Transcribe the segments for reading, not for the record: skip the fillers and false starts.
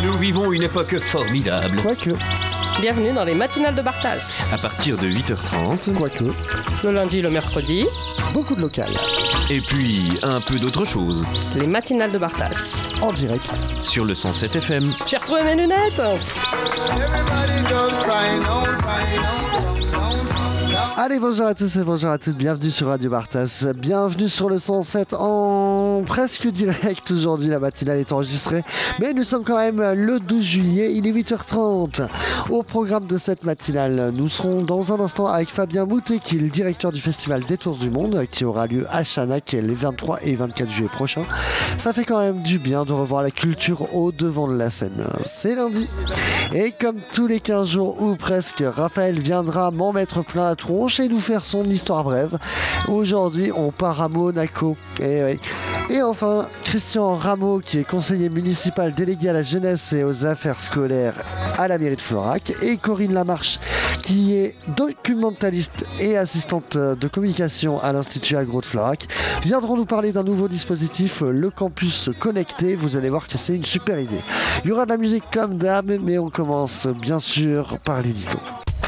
Nous vivons une époque formidable. Quoique. Bienvenue dans les matinales de Bartas. À partir de 8h30. Quoique. Le lundi, le mercredi. Beaucoup de local. Et puis, un peu d'autre chose. Les matinales de Bartas. En direct. Sur le 107 FM. J'ai retrouvé mes lunettes. Allez, bonjour à tous et bonjour à toutes, bienvenue sur Radio Bartas, bienvenue sur le 107 en presque direct aujourd'hui, la matinale est enregistrée, mais nous sommes quand même le 12 juillet, il est 8h30. Au programme de cette matinale, nous serons dans un instant avec Fabien Moutet, qui est le directeur du festival Détours du Monde, qui aura lieu à Chanac les 23 et 24 juillet prochains. Ça fait quand même du bien de revoir la culture au devant de la scène. C'est lundi. Et comme tous les 15 jours ou presque, Raphaël viendra m'en mettre plein la tronche et nous faire son histoire brève. Aujourd'hui, on part à Monaco. Et enfin, Christian Rameau, qui est conseiller municipal délégué à la jeunesse et aux affaires scolaires à la mairie de Florac, et Corinne Lamarche, qui est documentaliste et assistante de communication à l'Institut Agro de Florac, viendront nous parler d'un nouveau dispositif, le campus connecté. Vous allez voir que c'est une super idée. Il y aura de la musique comme d'hab, mais on commence bien sûr par l'édito.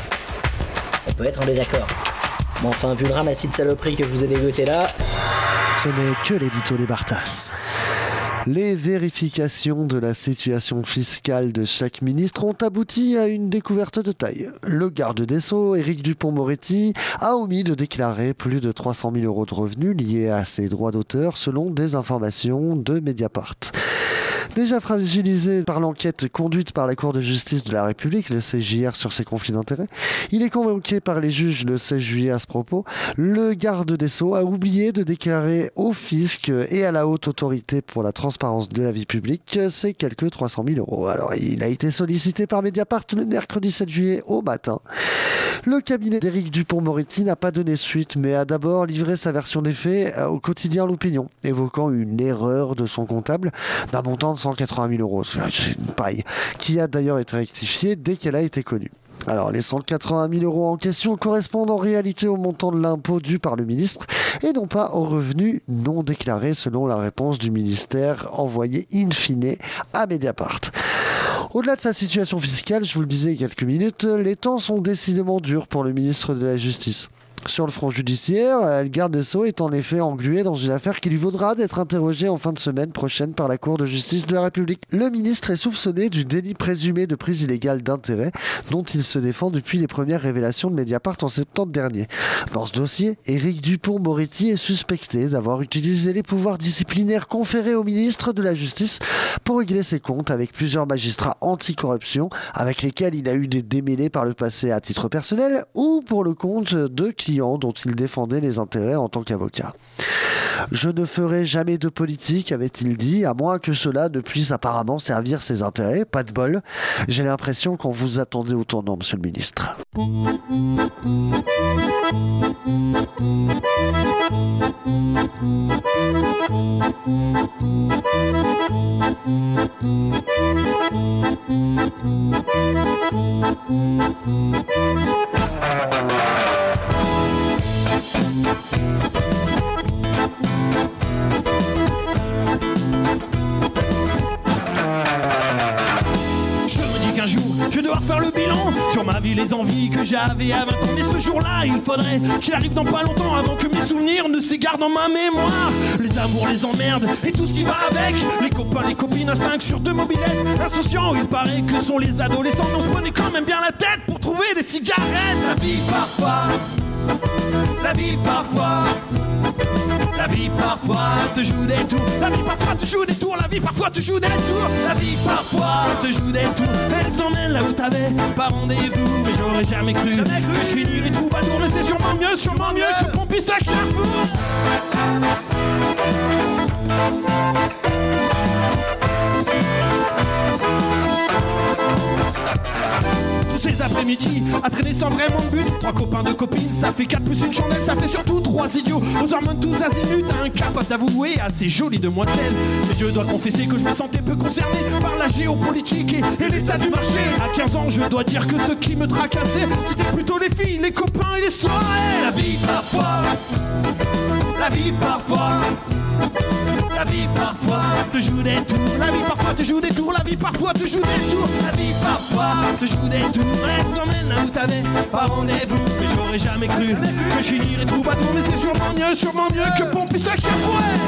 On peut être en désaccord. Mais enfin, vu le ramassis de saloperies que je vous ai dégoté là... Ce n'est que l'édito des Bartas. Les vérifications de la situation fiscale de chaque ministre ont abouti à une découverte de taille. Le garde des Sceaux, Éric Dupond-Moretti, a omis de déclarer plus de 300 000 € de revenus liés à ses droits d'auteur selon des informations de Mediapart. Déjà fragilisé par l'enquête conduite par la Cour de justice de la République, le CJR, sur ses conflits d'intérêts, il est convoqué par les juges le 16 juillet à ce propos. Le garde des Sceaux a oublié de déclarer au fisc et à la haute autorité pour la transparence de la vie publique ces quelques 300 000 €. Alors, il a été sollicité par Mediapart le mercredi 7 juillet au matin. Le cabinet d'Éric Dupond-Moretti n'a pas donné suite, mais a d'abord livré sa version des faits au quotidien L'Opinion, évoquant une erreur de son comptable d'un montant de 180 000 €. C'est une paille, qui a d'ailleurs été rectifiée dès qu'elle a été connue. Alors, les 180 000 € en question correspondent en réalité au montant de l'impôt dû par le ministre et non pas aux revenus non déclarés selon la réponse du ministère envoyée in fine à Mediapart. Au-delà de sa situation fiscale, je vous le disais il y a quelques minutes, les temps sont décidément durs pour le ministre de la Justice. Sur le front judiciaire, le garde des Sceaux est en effet englué dans une affaire qui lui vaudra d'être interrogé en fin de semaine prochaine par la Cour de justice de la République. Le ministre est soupçonné du délit présumé de prise illégale d'intérêt dont il se défend depuis les premières révélations de Mediapart en septembre dernier. Dans ce dossier, Éric Dupond-Moretti est suspecté d'avoir utilisé les pouvoirs disciplinaires conférés au ministre de la Justice pour régler ses comptes avec plusieurs magistrats anticorruption avec lesquels il a eu des démêlés par le passé à titre personnel ou pour le compte de clients dont il défendait les intérêts en tant qu'avocat. Je ne ferai jamais de politique, avait-il dit, à moins que cela ne puisse apparemment servir ses intérêts. Pas de bol. J'ai l'impression qu'on vous attendait au tournant, monsieur le ministre. Je vais devoir faire le bilan sur ma vie, les envies que j'avais à 20 ans. Mais ce jour-là, il faudrait qu'il arrive dans pas longtemps avant que mes souvenirs ne s'égarent dans ma mémoire. Les amours, les emmerdes et tout ce qui va avec. Les copains, les copines à 5 sur 2 mobilettes. Insouciants, il paraît que sont les adolescents. Mais on se prenait quand même bien la tête pour trouver des cigarettes. La vie parfois, la vie parfois. La vie parfois te joue des tours. La vie parfois te joue des tours. La vie parfois te joue des tours. La vie parfois te joue des tours. Elle t'emmène là où t'avais pas rendez-vous. Mais j'aurais jamais cru que je finirais tout badour. Mais c'est sûrement mieux que mon pistache Carrefour. Tous ces après-midi à traîner sans vraiment de but. 3 copains, 2 copines, ça fait 4 plus une chandelle. Ça fait surtout 3 idiots aux hormones tous azimuts. Incapable d'avouer assez joli demoiselle. Mais je dois confesser que je me sentais peu concerné par la géopolitique et l'état du marché. À 15 ans, je dois dire que ce qui me tracassait, c'était plutôt les filles, les copains et les soirées. La vie parfois, la vie parfois, La vie parfois te joue des tours, la vie parfois te joue des tours, la vie parfois te joue des tours, la vie parfois te joue des tours. Elle t'emmène là où t'avais pas rendez-vous, mais j'aurais jamais cru que je finirais troubadour. Mais c'est sûrement mieux que Pompis à Chafouet.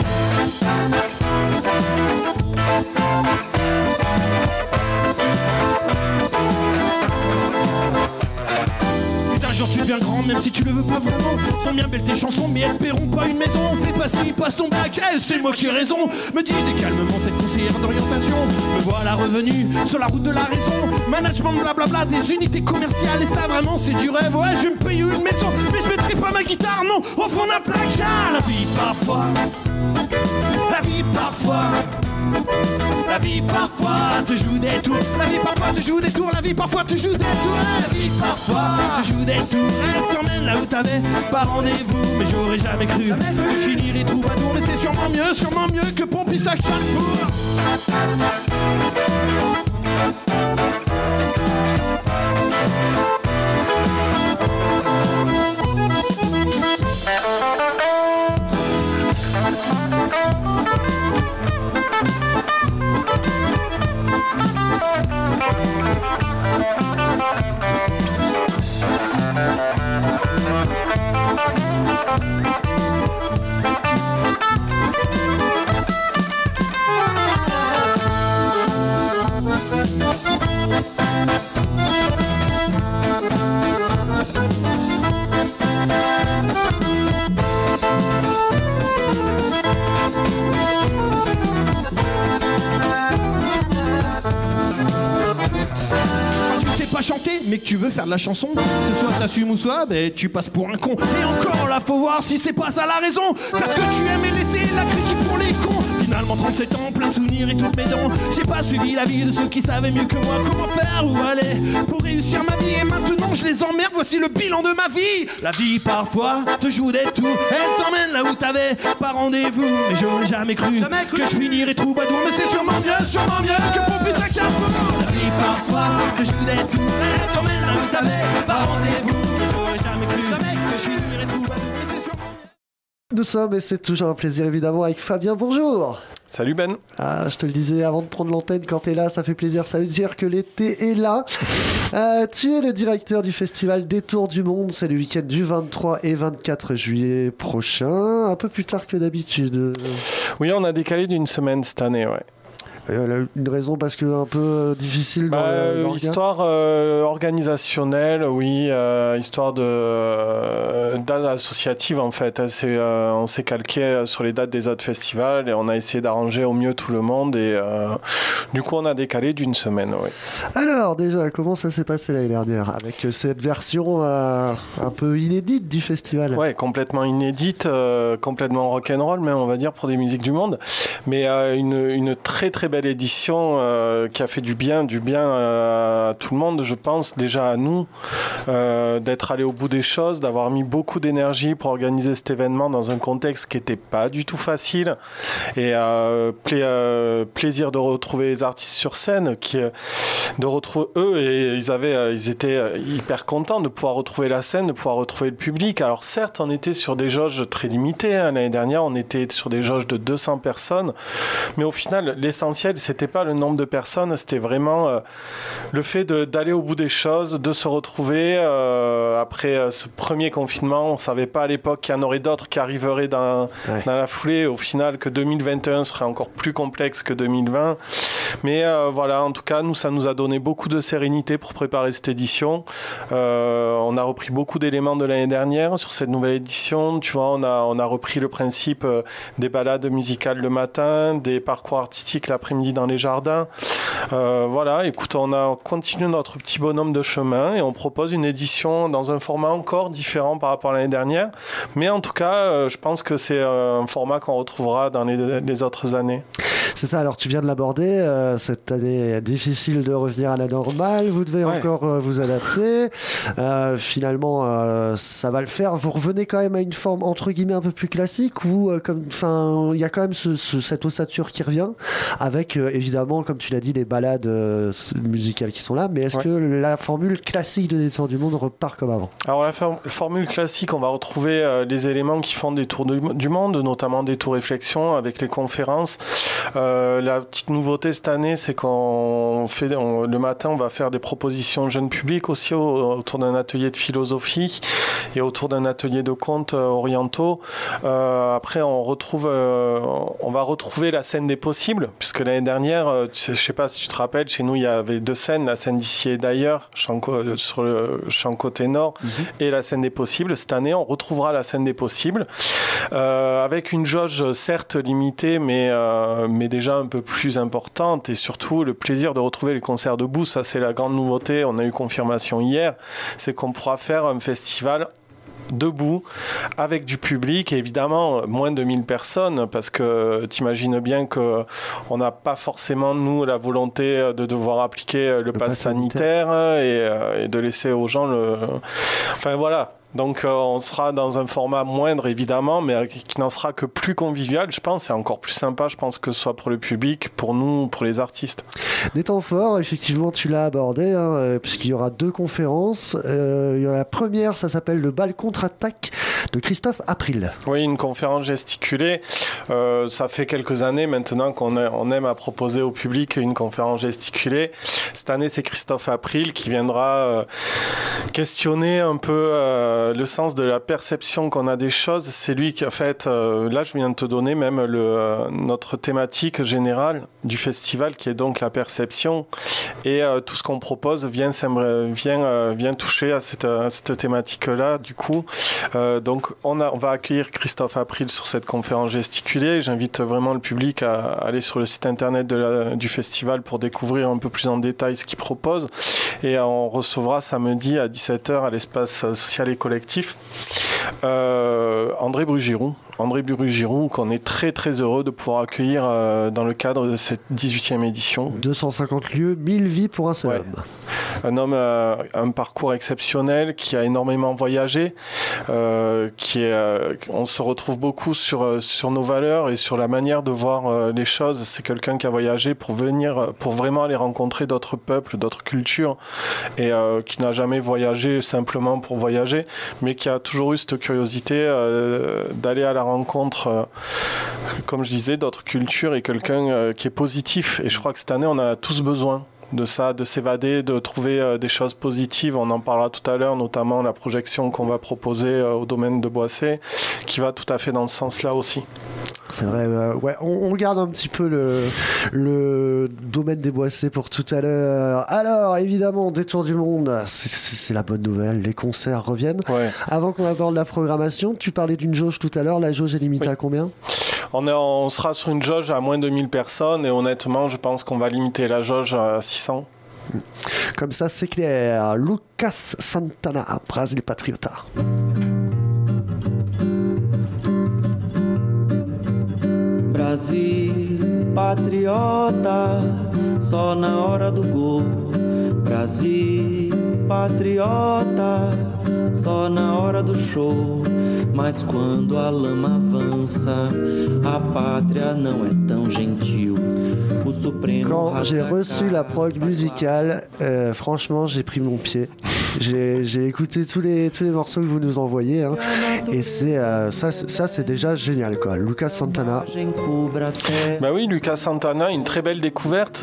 Un jour tu deviens grand même si tu le veux pas vraiment. Sont bien belles tes chansons mais elles paieront pas une maison. Fais pas ci, passe ton bac, c'est moi qui ai raison. Me disait calmement cette conseillère d'orientation. Me voilà revenu sur la route de la raison. Management blablabla des unités commerciales. Et ça vraiment c'est du rêve. Ouais je vais me payer une maison mais je mettrai pas ma guitare non au fond d'un placard. La vie parfois, la vie parfois, la vie parfois te joue des tours, la vie parfois te joue des tours, la vie parfois te joue des tours, la vie parfois te joue des tours. Elle t'emmène là où t'avais pas rendez-vous, mais j'aurais jamais cru que je finirais troubadour. Mais c'est sûrement mieux que Pompis à Carrefour. Chanter mais que tu veux faire de la chanson, c'est soit t'assumes ou soit tu passes pour un con. Et encore là faut voir si c'est pas ça la raison. Faire ce que tu aimes et laisser la critique pour les cons. Finalement 37 ans, plein de souvenirs et toutes mes dents. J'ai pas suivi la vie de ceux qui savaient mieux que moi comment faire ou aller pour réussir ma vie. Et maintenant je les emmerde, voici le bilan de ma vie. La vie parfois te joue des tours, elle t'emmène là où t'avais pas rendez-vous, mais j'aurais jamais cru que je finirais troubadour. Mais c'est sûrement mieux que Pompis à Carrefour. La vie parfois te joue des tours, elle t'emmène là où t'avais pas rendez-vous, mais j'aurais jamais cru que je finirais troubadour. Mais c'est sûrement mieux. Nous sommes, et c'est toujours un plaisir évidemment, avec Fabien. Bonjour. Salut Ben. Ah, je te le disais avant de prendre l'antenne, quand t'es là, ça fait plaisir, ça veut dire que l'été est là. Tu es le directeur du festival Détour du Monde, c'est le week-end du 23 et 24 juillet prochain, un peu plus tard que d'habitude. Oui, on a décalé d'une semaine cette année, ouais. Une raison parce que un peu difficile dans histoire organisationnelle, oui, histoire de date associative en fait. On s'est calqué sur les dates des autres festivals et on a essayé d'arranger au mieux tout le monde et du coup on a décalé d'une semaine, oui. Alors déjà, comment ça s'est passé l'année dernière avec cette version un peu inédite du festival? Ouais, complètement inédite, complètement rock'n'roll même on va dire pour des musiques du monde, mais une très très belle édition qui a fait du bien à tout le monde, je pense déjà à nous, d'être allé au bout des choses, d'avoir mis beaucoup d'énergie pour organiser cet événement dans un contexte qui n'était pas du tout facile et plaisir de retrouver les artistes sur scène, de retrouver eux et ils étaient hyper contents de pouvoir retrouver la scène, de pouvoir retrouver le public. Alors certes on était sur des jauges très limitées, l'année dernière on était sur des jauges de 200 personnes, mais au final l'essentiel c'était pas le nombre de personnes, c'était vraiment le fait d'aller au bout des choses, de se retrouver après ce premier confinement. On savait pas à l'époque qu'il y en aurait d'autres qui arriveraient dans la foulée, au final que 2021 serait encore plus complexe que 2020, mais voilà, en tout cas nous ça nous a donné beaucoup de sérénité pour préparer cette édition. On a repris beaucoup d'éléments de l'année dernière sur cette nouvelle édition, tu vois, on a repris le principe des balades musicales le matin, des parcours artistiques l'après-midi dans les jardins. Voilà, écoute, on a continué notre petit bonhomme de chemin et on propose une édition dans un format encore différent par rapport à l'année dernière. Mais en tout cas, je pense que c'est un format qu'on retrouvera dans les autres années. C'est ça, alors tu viens de l'aborder, cette année difficile de revenir à la normale. Vous devez encore vous adapter. Finalement, ça va le faire. Vous revenez quand même à une forme entre guillemets un peu plus classique ou il y a quand même cette ossature qui revient avec évidemment, comme tu l'as dit, les balades musicales qui sont là. Mais est-ce que la formule classique de Détour du Monde repart comme avant? Alors la formule classique, on va retrouver les éléments qui font des tours du monde, notamment des tours réflexion avec les conférences. La petite nouveauté cette année, c'est le matin, on va faire des propositions jeunes publics aussi autour d'un atelier de philosophie et autour d'un atelier de contes orientaux. Après, on va retrouver la scène des possibles, puisque l'année dernière, je ne sais pas si tu te rappelles, chez nous, il y avait 2 scènes, la scène d'ici et d'ailleurs, sur le champ côté nord, et la scène des possibles. Cette année, on retrouvera la scène des possibles, avec une jauge certes limitée, mais déjà un peu plus importante, et surtout le plaisir de retrouver les concerts debout. Ça, c'est la grande nouveauté. On a eu confirmation hier, c'est qu'on pourra faire un festival debout avec du public, et évidemment moins de 1000 personnes, parce que t'imagines bien que on n'a pas forcément nous la volonté de devoir appliquer le pass sanitaire et de laisser aux gens enfin voilà. Donc on sera dans un format moindre évidemment, mais qui n'en sera que plus convivial, je pense, et encore plus sympa, je pense, que ce soit pour le public, pour nous, pour les artistes. Des temps forts, effectivement, tu l'as abordé, puisqu'il y aura 2 conférences. La première, ça s'appelle le bal contre-attaque de Christophe April. Oui, une conférence gesticulée. Ça fait quelques années maintenant qu'on aime à proposer au public une conférence gesticulée. Cette année, c'est Christophe April qui viendra questionner un peu le sens de la perception qu'on a des choses. C'est lui qui a fait, là je viens de te donner même notre thématique générale du festival, qui est donc la perception, et tout ce qu'on propose vient toucher à cette thématique-là. Du coup, donc on va accueillir Christophe April sur cette conférence gesticulée. J'invite vraiment le public à aller sur le site internet du festival pour découvrir un peu plus en détail ce qu'il propose, et on recevra samedi à 17h à l'espace social et collectif André Brugiroux, qu'on est très très heureux de pouvoir accueillir dans le cadre de cette 18e édition. 250 lieux, 1000 vies pour un seul homme. Un homme, un parcours exceptionnel, qui a énormément voyagé, on se retrouve beaucoup sur nos valeurs et sur la manière de voir les choses. C'est quelqu'un qui a voyagé pour vraiment aller rencontrer d'autres peuples, d'autres cultures, et qui n'a jamais voyagé simplement pour voyager, mais qui a toujours eu cette curiosité d'aller à la rencontre, comme je disais, d'autres cultures, et quelqu'un qui est positif. Et je crois que cette année, on a tous besoin de ça, de s'évader, de trouver des choses positives. On en parlera tout à l'heure, notamment la projection qu'on va proposer au domaine de Boissé, qui va tout à fait dans ce sens-là aussi. C'est vrai, on regarde un petit peu le domaine des Boissés pour tout à l'heure. Alors, évidemment, Détour du Monde, c'est la bonne nouvelle, les concerts reviennent. Ouais. Avant qu'on aborde la programmation, tu parlais d'une jauge tout à l'heure, la jauge est limitée à combien ? On sera sur une jauge à moins de 1000 personnes, et honnêtement, je pense qu'on va limiter la jauge à 600. Comme ça, c'est clair. Lucas Santana, Brasil Patriota. Brasil patriota, só na hora do gol. Brasil patriota, só na hora do show. Mas quando a lama avança, a pátria não é tão gentil. Quand j'ai reçu la prog musicale, franchement, j'ai pris mon pied. J'ai écouté tous les morceaux que vous nous envoyez, hein, et ça c'est déjà génial, quoi. Lucas Santana. Bah oui, Lucas Santana, une très belle découverte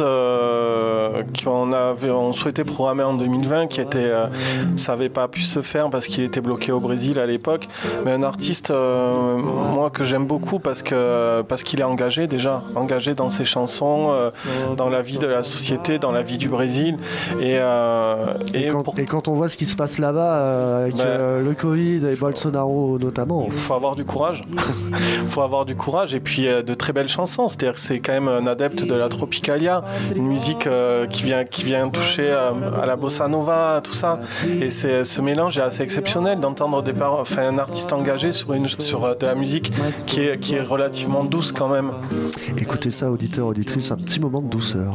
qu'on souhaitait programmer en 2020, ça n'avait pas pu se faire parce qu'il était bloqué au Brésil à l'époque. Mais un artiste, moi, que j'aime beaucoup parce qu'il est engagé dans ses chansons, dans la vie de la société, dans la vie du Brésil. Et quand on voit ce qui se passe là-bas avec le Covid et Bolsonaro notamment. Il faut avoir du courage. Il faut avoir du courage et puis de très belles chansons. C'est-à-dire que c'est quand même un adepte de la Tropicalia, une musique qui vient toucher à la bossa nova, tout ça. Et ce mélange est assez exceptionnel d'entendre un artiste engagé sur de la musique qui est relativement douce quand même. Écoutez ça, auditeurs, auditrices, un petit moment de douceur.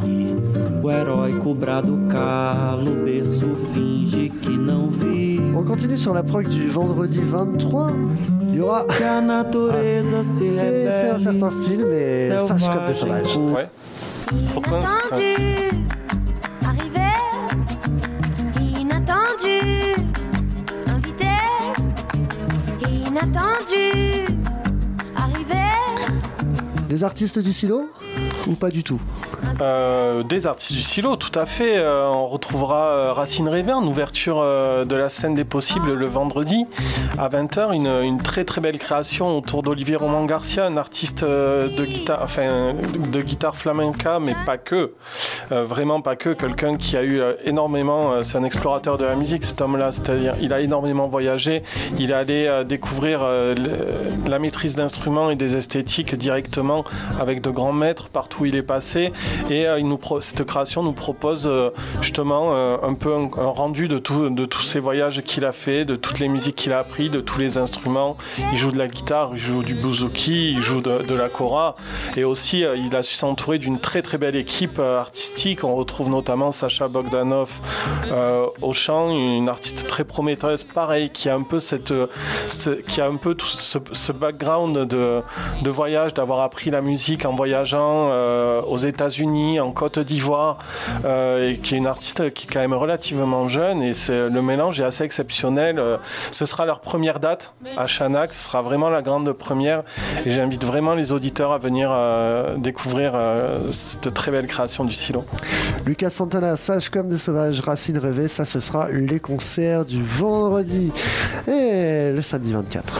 On continue sur la prog du vendredi 23. Il y aura... c'est un certain style, mais Sage comme des sauvages. Ouais. Pourquoi c'est un style invité, inattendu, arrivé. Des artistes du silo ou pas du tout? Des artistes du silo, tout à fait. On retrouvera Racine Rêver, en ouverture de la scène des possibles le vendredi à 20h. Une très très belle création autour d'Olivier Roman Garcia, un artiste de guitare flamenca, mais pas que. Vraiment pas que. Quelqu'un qui a eu énormément... c'est un explorateur de la musique, cet homme-là. C'est-à-dire, il a énormément voyagé. Il est allé découvrir la maîtrise d'instruments et des esthétiques directement avec de grands maîtres partout où il est passé. Et cette création nous propose justement un peu un rendu de tous ces voyages qu'il a fait, de toutes les musiques qu'il a appris, de tous les instruments. Il joue de la guitare, il joue du bouzouki, il joue de la kora. Et aussi, il a su s'entourer d'une très très belle équipe artistique. On retrouve notamment Sacha Bogdanov au chant, une artiste très prometteuse, pareil, qui a un peu tout ce background de voyage, d'avoir appris la musique en voyageant aux États-Unis, en Côte d'Ivoire, et qui est une artiste qui est quand même relativement jeune, et le mélange est assez exceptionnel. Ce sera leur première date à Chanac, ce sera vraiment la grande première, et j'invite vraiment les auditeurs à venir découvrir cette très belle création du silo. Lucas Santana, Sage comme des sauvages, Racine Rêver, ça ce sera les concerts du vendredi et le samedi 24.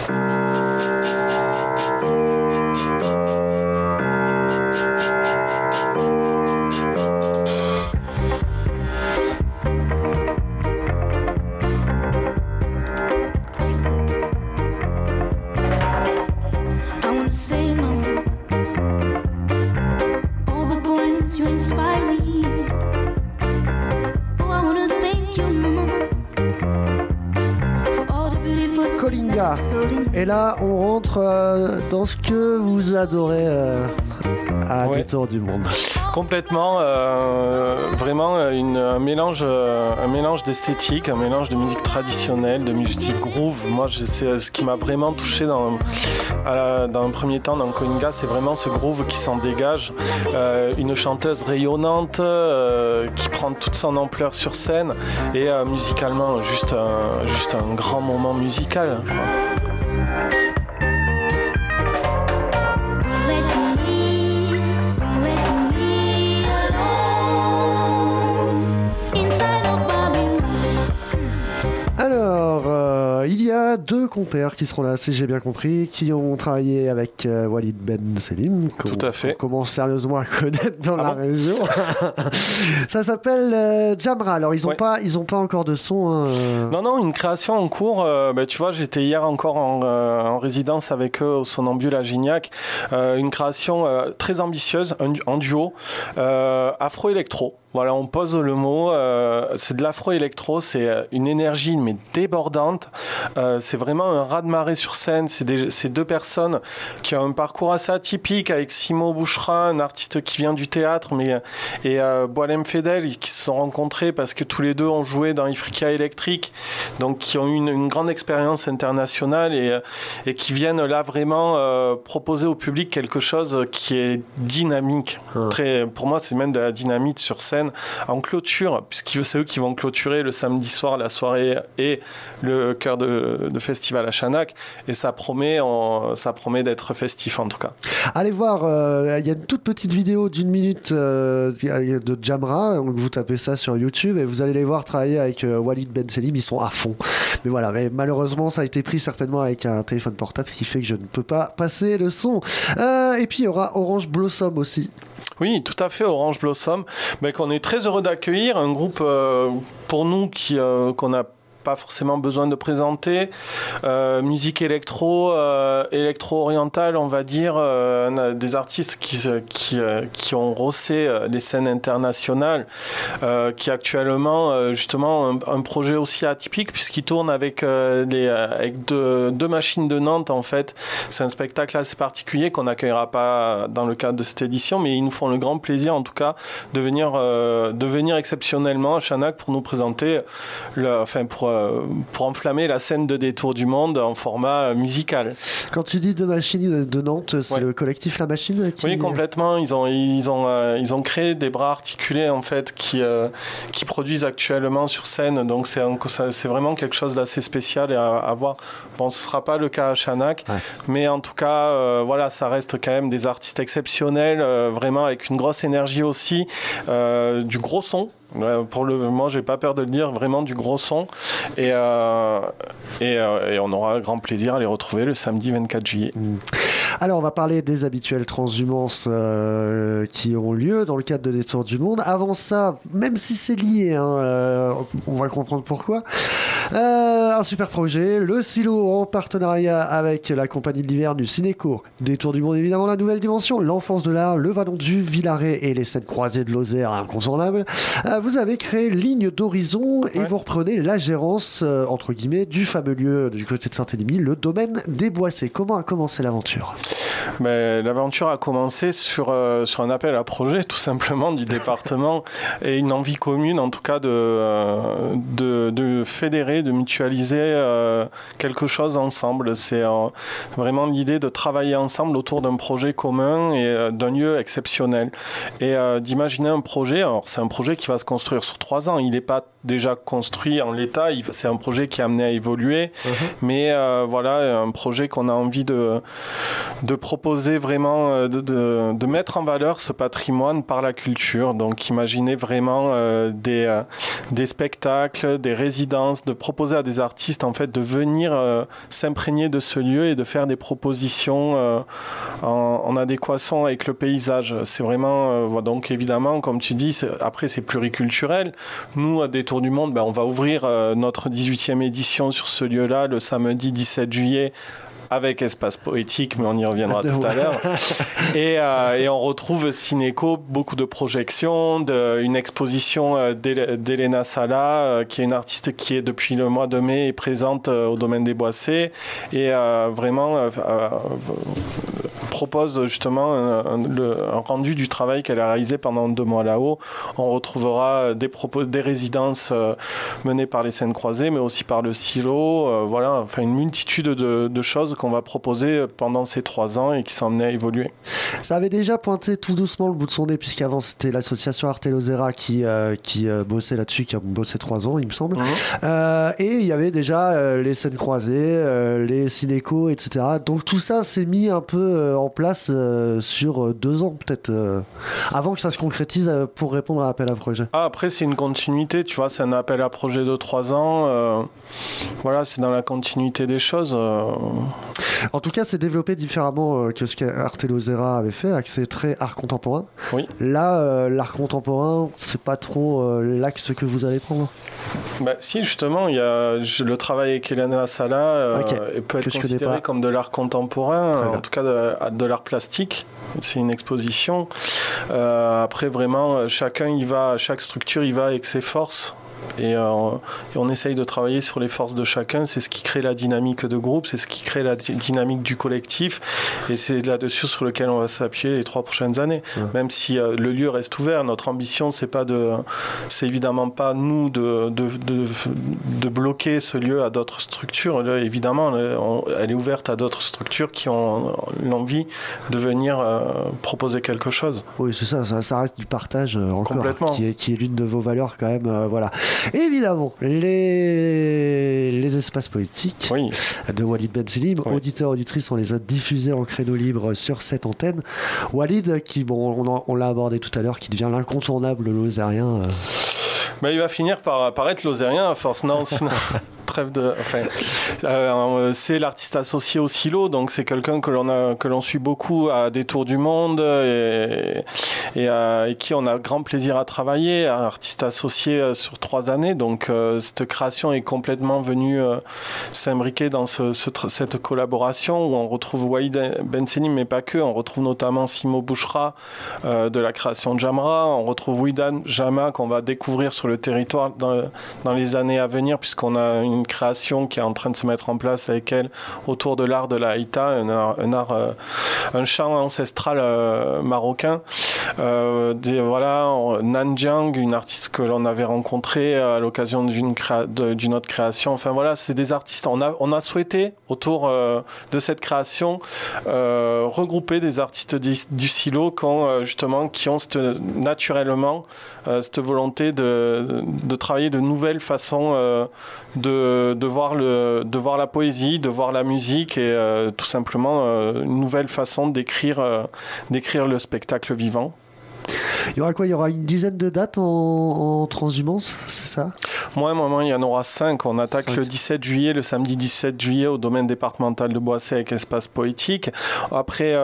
Et là, on rentre dans ce que vous adorez à Détour du Monde. Complètement, vraiment un mélange d'esthétique, un mélange de musique traditionnelle, de musique groove. Moi, c'est ce qui m'a vraiment touché dans un premier temps dans Koinga, c'est vraiment ce groove qui s'en dégage. Une chanteuse rayonnante qui prend toute son ampleur sur scène et musicalement juste un grand moment musical, quoi. Alors, il y a deux compères qui seront là, si j'ai bien compris, qui ont travaillé avec Walid Ben Selim, qu'on commence sérieusement à connaître dans la région. Ça s'appelle Jamra. Alors, ils ont pas encore de son. Non, une création en cours. Tu vois, j'étais hier encore en résidence avec eux au Somnambule à Gignac. Une création très ambitieuse, en duo, afro-électro. Voilà, on pose le mot, c'est de l'afro-électro, c'est une énergie mais débordante, c'est vraiment un raz-de-marée sur scène, c'est deux personnes qui ont un parcours assez atypique avec Simo Bouchra, un artiste qui vient du théâtre, et Boalem Fedel, qui se sont rencontrés parce que tous les deux ont joué dans Ifriqiya Electric, donc qui ont eu une grande expérience internationale et qui viennent là vraiment proposer au public quelque chose qui est dynamique. Pour moi, c'est même de la dynamite sur scène. En clôture, puisque c'est eux qui vont clôturer le samedi soir la soirée et le cœur de festival à Chanac, et ça promet d'être festif en tout cas. Allez voir, il y a une toute petite vidéo d'1 minute de Jamra, donc vous tapez ça sur YouTube et vous allez les voir travailler avec Walid Ben Selim, ils sont à fond. Mais voilà, mais malheureusement ça a été pris certainement avec un téléphone portable, ce qui fait que je ne peux pas passer le son. Et puis il y aura Orange Blossom aussi. Oui, tout à fait, Orange Blossom, qu'on est très heureux d'accueillir, un groupe pour nous qu'on n'a pas forcément besoin de présenter, musique électro-orientale, on va dire, des artistes qui ont rossé les scènes internationales, qui actuellement justement un projet aussi atypique puisqu'ils tournent avec deux machines de Nantes en fait. C'est un spectacle assez particulier qu'on n'accueillera pas dans le cadre de cette édition, mais ils nous font le grand plaisir en tout cas de venir exceptionnellement à Chanac pour nous présenter pour enflammer la scène de Détour du Monde en format musical. Quand tu dis deux machines de Nantes, c'est le collectif La Machine qui... Oui, complètement. Ils ont créé des bras articulés en fait qui produisent actuellement sur scène. Donc c'est vraiment quelque chose d'assez spécial à voir. Bon, ce sera pas le cas à Chanac, mais en tout cas, voilà, ça reste quand même des artistes exceptionnels, vraiment avec une grosse énergie aussi, du gros son. Pour le moment, j'ai pas peur de le dire, vraiment du gros son. Et on aura grand plaisir à les retrouver le samedi 24 juillet. Alors, on va parler des habituelles transhumances qui ont lieu dans le cadre de Détour du Monde. Avant ça, même si c'est lié, on va comprendre pourquoi. Un super projet, le Silo en partenariat avec la compagnie de l'hiver du Cinécourt. Détour du Monde, évidemment, la nouvelle dimension, l'enfance de l'art, le Vallon du Villaret et les scènes croisées de Lozère incontournables. Vous avez créé Ligne d'Horizon et vous reprenez la gérance, entre guillemets, du fameux lieu du côté de Saint-Élimie, le domaine des Boissés. Comment a commencé l'aventure ? L'aventure a commencé sur un appel à projet, tout simplement, du département et une envie commune, en tout cas, de fédérer, de mutualiser quelque chose ensemble. C'est vraiment l'idée de travailler ensemble autour d'un projet commun et d'un lieu exceptionnel. Et d'imaginer un projet, alors c'est un projet qui va se construire sur 3 ans, il n'est pas déjà construit en l'état, c'est un projet qui est amené à évoluer, mais voilà, un projet qu'on a envie de proposer vraiment, de mettre en valeur ce patrimoine par la culture. Donc imaginez vraiment des spectacles, des résidences, de proposer à des artistes en fait de venir s'imprégner de ce lieu et de faire des propositions en adéquation avec le paysage. C'est vraiment donc évidemment, comme tu dis, après c'est pluriculturel. Nous à Détour du Monde, on va ouvrir notre 18e édition sur ce lieu-là le samedi 17 juillet avec Espace Poétique, mais on y reviendra tout à l'heure. Et on retrouve Cinéco, beaucoup de projections, une exposition d'Elena Sala, qui est une artiste qui est depuis le mois de mai est présente au domaine des Boissés et vraiment propose justement un rendu du travail qu'elle a réalisé pendant 2 mois là-haut. On retrouvera des résidences menées par les Scènes Croisées, mais aussi par le Silo. Voilà, enfin une multitude de choses qu'on va proposer pendant ces 3 ans et qui sont amenées à évoluer. Ça avait déjà pointé tout doucement le bout de son nez, puisqu'avant c'était l'association Arte Lozera qui bossait là-dessus, qui a bossé 3 ans, il me semble. Et il y avait déjà les Scènes Croisées, les Cinéco, etc. Donc tout ça s'est mis un peu en place sur 2 ans peut-être, avant que ça se concrétise pour répondre à l'appel à projet. Après c'est une continuité, tu vois, c'est un appel à projet de 3 ans. Voilà, c'est dans la continuité des choses. En tout cas, c'est développé différemment que ce qu'Arte Lozera avait fait, accès très art contemporain. Oui. Là, l'art contemporain, c'est pas trop l'axe que vous allez prendre. Si, justement, il y a le travail avec Elena Sala peut être considéré comme de l'art contemporain, en tout cas de l'art plastique. C'est une exposition. Après, vraiment, chaque structure y va avec ses forces. Et on essaye de travailler sur les forces de chacun. C'est ce qui crée la dynamique de groupe, c'est ce qui crée la dynamique du collectif, et c'est là-dessus sur lequel on va s'appuyer les 3 prochaines années. Même si le lieu reste ouvert, notre ambition c'est évidemment pas nous de bloquer ce lieu à d'autres structures. Là, évidemment, elle est ouverte à d'autres structures qui ont l'envie de venir proposer quelque chose. Oui, c'est ça reste du partage encore, qui est l'une de vos valeurs quand même. Voilà. Évidemment, les espaces poétiques de Walid Ben Selim, auditeurs, auditrices, on les a diffusés en créneau libre sur cette antenne. Walid, qui, on l'a abordé tout à l'heure, qui devient l'incontournable lozérien. Il va finir par être lozérien à force, non sinon... C'est l'artiste associé au Silo, donc c'est quelqu'un que l'on suit beaucoup à des tours du monde et qui on a grand plaisir à travailler. Un artiste associé sur 3 années, donc cette création est complètement venue s'imbriquer dans cette collaboration où on retrouve Wahid Benselim, mais pas que. On retrouve notamment Simo Bouchra de la création Jamra. On retrouve Widan Jama qu'on va découvrir sur le territoire dans les années à venir, puisqu'on a une création qui est en train de se mettre en place avec elle autour de l'art de la haïta, un chant ancestral marocain. Nanjiang, une artiste que l'on avait rencontrée à l'occasion d'une autre création. Enfin voilà, c'est des artistes. On a souhaité autour de cette création regrouper des artistes du Silo qui ont naturellement cette volonté de travailler de nouvelles façons de voir la poésie, de voir la musique et tout simplement une nouvelle façon d'écrire le spectacle vivant. Il y aura quoi ? Il y aura une dizaine de dates en transhumance, c'est ça ? Moi, il y en aura 5. On attaque le 17 juillet, le samedi 17 juillet au domaine départemental de Boissé avec espace poétique. Après,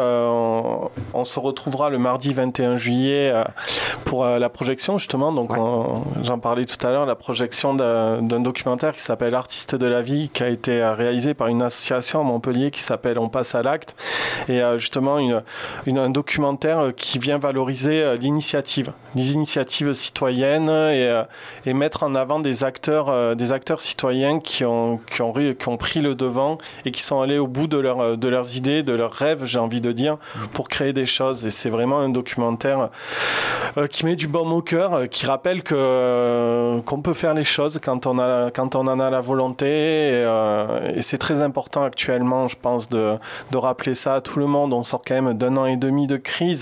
on se retrouvera le mardi 21 juillet pour la projection, justement. Donc, j'en parlais tout à l'heure, la projection d'un documentaire qui s'appelle Artistes de la vie, qui a été réalisé par une association à Montpellier qui s'appelle On passe à l'acte. Et justement, un documentaire qui vient valoriser les initiatives citoyennes et mettre en avant des acteurs citoyens qui ont pris le devant et qui sont allés au bout de leurs idées, de leurs rêves, j'ai envie de dire, pour créer des choses. Et c'est vraiment un documentaire qui met du baume au cœur, qui rappelle qu'on peut faire les choses quand on en a la volonté. Et c'est très important actuellement, je pense, de rappeler ça à tout le monde. On sort quand même d'1 an et demi de crise.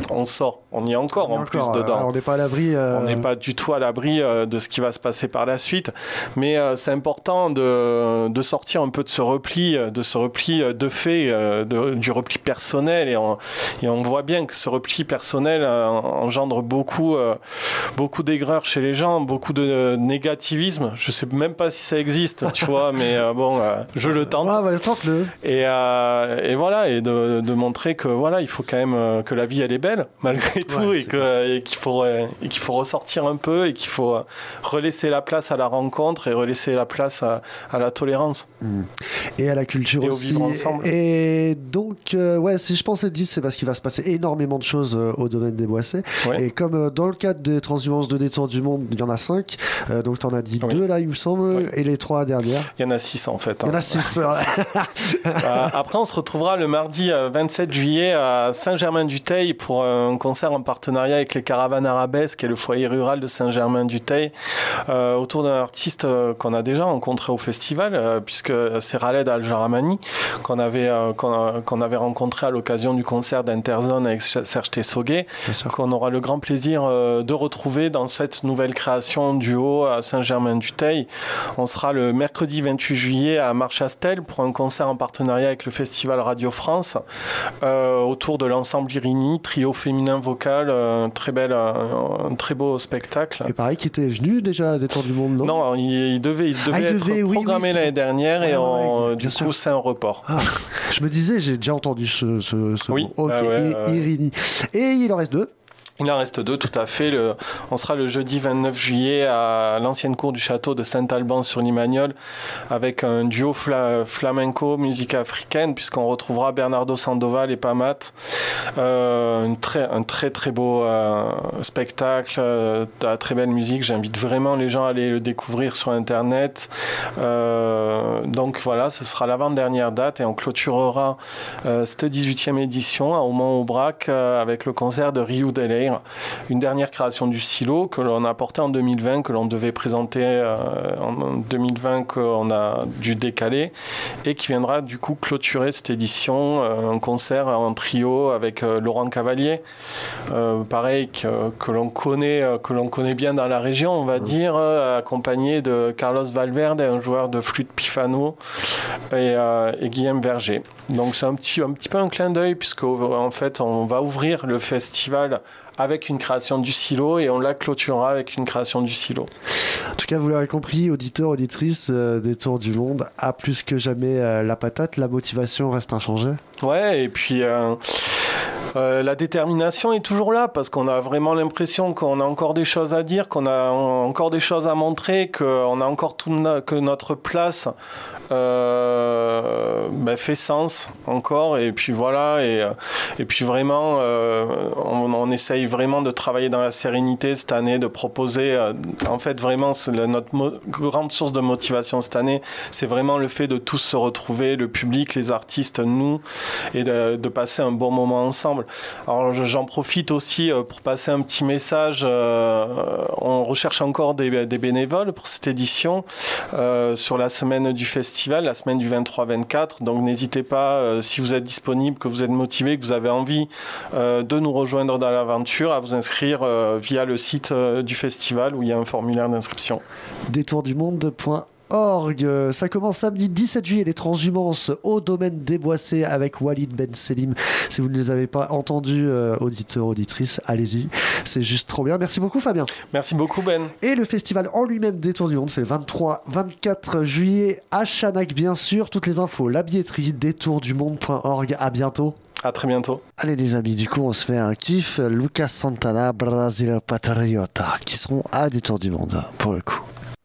On y est encore plus dedans. On n'est pas à l'abri. On n'est pas du tout à l'abri de ce qui va se passer par la suite. Mais c'est important de sortir un peu de ce repli de fait, du repli personnel. Et on voit bien que ce repli personnel engendre beaucoup d'aigreur chez les gens, beaucoup de négativisme. Je ne sais même pas si ça existe, tu vois, mais je le tente. Tente-le. Et voilà, et de montrer que voilà, il faut quand même que la vie elle est belle malgré tout, et qu'il faut ressortir un peu et qu'il faut relaisser la place à la rencontre et relaisser la place à la tolérance. Et à la culture et aussi. Au vivre ensemble. Et donc, si je pensais 10, c'est parce qu'il va se passer énormément de choses au domaine des Boissés. Ouais. Et comme dans le cadre des transhumances de détour du monde, il y en a 5. Donc, tu en as dit 2 là, il me semble. Et les 3 dernières. Il y en a 6 en fait. Il y en a 6. Après, on se retrouvera le mardi 27 juillet à Saint-Germain-du-Teil pour un concert en partenariat avec les Caravanes Arabesques et le foyer rural de Saint-Germain-du-Teil autour d'un artiste qu'on a déjà rencontré au festival, puisque c'est Khaled Al-Jaramani qu'on avait rencontré à l'occasion du concert d'Interzone avec Serge Tessoguet, qu'on aura le grand plaisir de retrouver dans cette nouvelle création duo à Saint-Germain-du-Teil. On sera le mercredi 28 juillet à Marchastel pour un concert en partenariat avec le festival Radio France autour de l'ensemble Irini, trio féminin vocal, un très beau spectacle. Et pareil, qui était venu déjà des Tours du Monde, non ? Non, il devait être programmé l'année dernière et du coup c'est un report. Je me disais, j'ai déjà entendu ce oui. mot. Ok, Irini. Et il en reste 2. Il en reste 2, tout à fait. On sera le jeudi 29 juillet à l'ancienne cour du château de Saint-Alban-sur-Limagnole avec un duo flamenco, musique africaine, puisqu'on retrouvera Bernardo Sandoval et Pamat. Un très très beau spectacle, de la très belle musique. J'invite vraiment les gens à aller le découvrir sur Internet. Donc voilà, ce sera l'avant-dernière date et on clôturera cette 18e édition à Aumont-Aubrac avec le concert de Ryu Delay. Une dernière création du Silo que l'on a apportée en 2020, que l'on devait présenter en 2020, qu'on a dû décaler et qui viendra du coup clôturer cette édition, un concert en trio avec Laurent Cavalier, pareil que l'on connaît bien dans la région, on va dire, accompagné de Carlos Valverde, un joueur de flûte pifano et Guillaume Verger. Donc c'est un petit peu un clin d'œil puisque en fait on va ouvrir le festival avec une création du silo et on la clôturera avec une création du silo. En tout cas, vous l'aurez compris, auditeurs, auditrices des Tours du Monde, a plus que jamais la patate, la motivation reste inchangée. Ouais, et puis la détermination est toujours là parce qu'on a vraiment l'impression qu'on a encore des choses à dire, qu'on a encore des choses à montrer, qu'on a encore que notre place fait sens encore. Et puis voilà, et puis vraiment, on essaye vraiment de travailler dans la sérénité cette année, de proposer, en fait vraiment notre grande source de motivation cette année, c'est vraiment le fait de tous se retrouver, le public, les artistes, nous, et de passer un bon moment ensemble. Alors j'en profite aussi pour passer un petit message. On recherche encore des bénévoles pour cette édition sur la semaine du festival, la semaine du 23-24. Donc n'hésitez pas, si vous êtes disponible, que vous êtes motivé, que vous avez envie de nous rejoindre dans l'aventure, à vous inscrire via le site du festival où il y a un formulaire d'inscription. Détourdumonde.org. Ça commence samedi 17 juillet, les transhumances au domaine des Boissés avec Walid Ben Selim. Si vous ne les avez pas entendus, auditeurs, auditrices, allez-y. C'est juste trop bien. Merci beaucoup, Fabien. Merci beaucoup, Ben. Et le festival en lui-même des Tours du Monde, c'est le 23-24 juillet à Chanac, bien sûr. Toutes les infos, la billetterie, détourdumonde.org. À bientôt. À très bientôt. Allez les amis, du coup on se fait un kiff. Lucas Santana, Brasil Patriota, qui seront à des Tours du Monde pour le coup.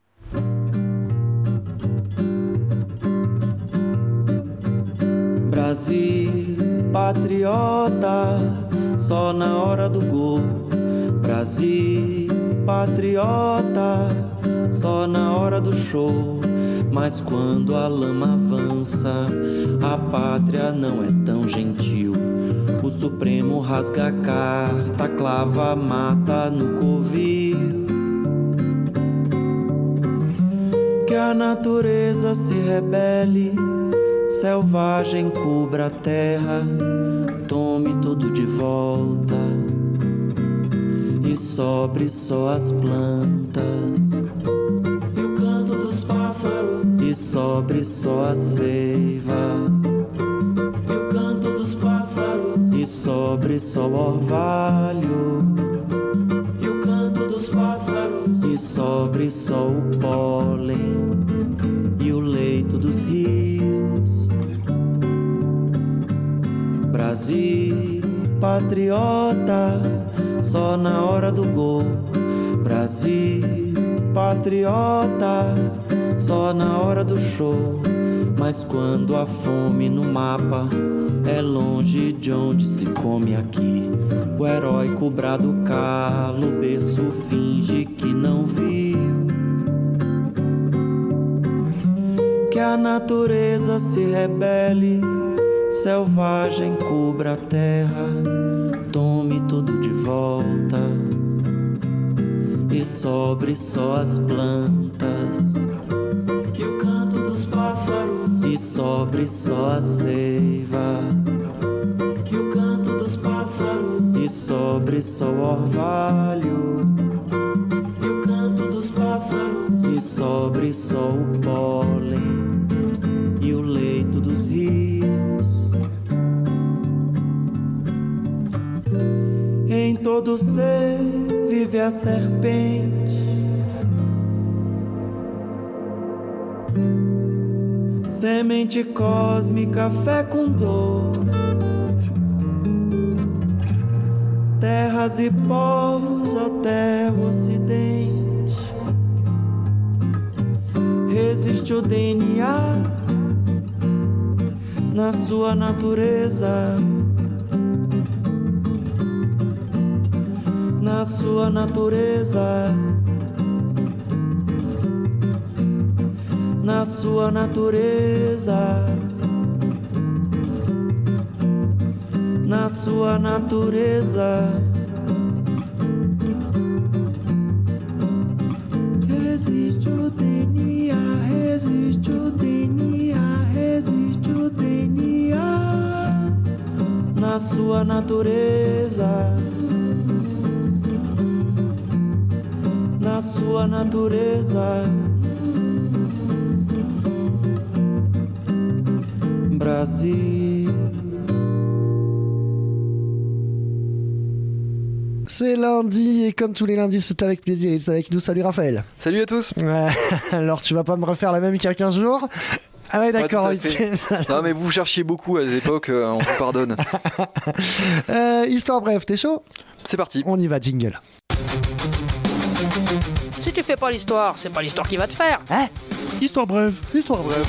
Brasil, patriota, só na hora do gol. Brasil, patriota, só na hora do show. Mas quando a lama avança, a pátria não é tão gentil. O Supremo rasga a carta, clava a mata no covil. Que a natureza se rebele, selvagem cubra a terra, tome tudo de volta e sobre só as plantas e o canto dos pássaros e sobre só a seiva e o canto dos pássaros e sobre só o orvalho e o canto dos pássaros e sobre só o pólen e o leito dos rios. Brasil, patriota, só na hora do gol. Brasil, patriota, só na hora do show. Mas quando a fome no mapa é longe de onde se come aqui, o heróico brado cala, o berço finge que não viu. Que a natureza se rebele, selvagem cubra a terra, tome tudo de volta e sobre só as plantas e o canto dos pássaros e sobre só a seiva e o canto dos pássaros e sobre só o orvalho e o canto dos pássaros e sobre só o pólen e o leito dos rios. Em todo ser vive a serpente, semente cósmica fecundou terras e povos até o ocidente. Resiste o DNA na sua natureza, na sua natureza, na sua natureza, na sua natureza. Resiste o DNA, resiste o DNA, resiste o DNA na sua natureza, na sua natureza. Brasil. C'est lundi et comme tous les lundis, c'est avec plaisir. Il est avec nous. Salut Raphaël. Salut à tous. Ouais, alors tu vas pas me refaire la même qu'il y a 15 jours? Ah ouais, d'accord. Ouais, non mais vous cherchiez beaucoup à l'époque, on vous pardonne. Histoire brève, t'es chaud? C'est parti. On y va, jingle. Si tu fais pas l'histoire, c'est pas l'histoire qui va te faire. Hein? Histoire brève. Histoire brève.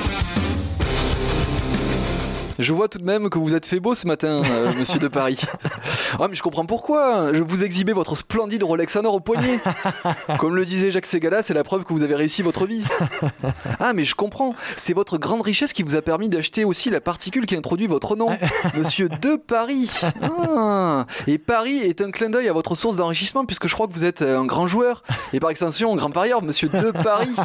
Je vois tout de même que vous êtes fait beau ce matin, monsieur de Paris. Ah mais je comprends pourquoi. Je vous exhibez votre splendide Rolex en or au poignet. Comme le disait Jacques Ségala, c'est la preuve que vous avez réussi votre vie. Ah mais je comprends. C'est votre grande richesse qui vous a permis d'acheter aussi la particule qui introduit votre nom, monsieur de Paris. Ah. Et Paris est un clin d'œil à votre source d'enrichissement puisque je crois que vous êtes un grand joueur et par extension un grand parieur, monsieur de Paris.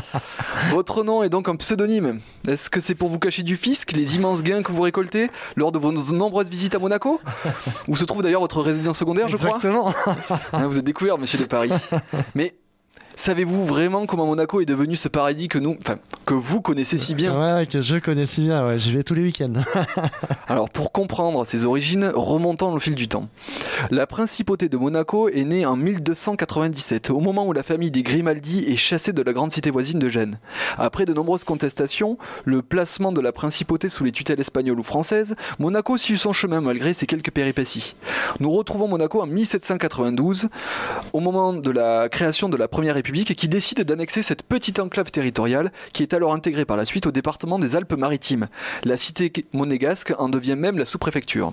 Votre nom est donc un pseudonyme. Est-ce que c'est pour vous cacher du fisc, les immenses gains que vous récoltez lors de vos nombreuses visites à Monaco, où se trouve d'ailleurs votre résidence secondaire, je crois. Exactement. Ah, vous êtes découvert, monsieur de Paris. Mais savez-vous vraiment comment Monaco est devenu ce paradis que vous connaissez si bien? Ouais, que je connais si bien, ouais, j'y vais tous les week-ends. Alors pour comprendre ses origines, remontons le fil du temps. La principauté de Monaco est née en 1297, au moment où la famille des Grimaldi est chassée de la grande cité voisine de Gênes. Après de nombreuses contestations, le placement de la principauté sous les tutelles espagnoles ou françaises, Monaco suit son chemin malgré ses quelques péripéties. Nous retrouvons Monaco en 1792, au moment de la création de la première République, qui décide d'annexer cette petite enclave territoriale qui est alors intégrée par la suite au département des Alpes-Maritimes. La cité monégasque en devient même la sous-préfecture.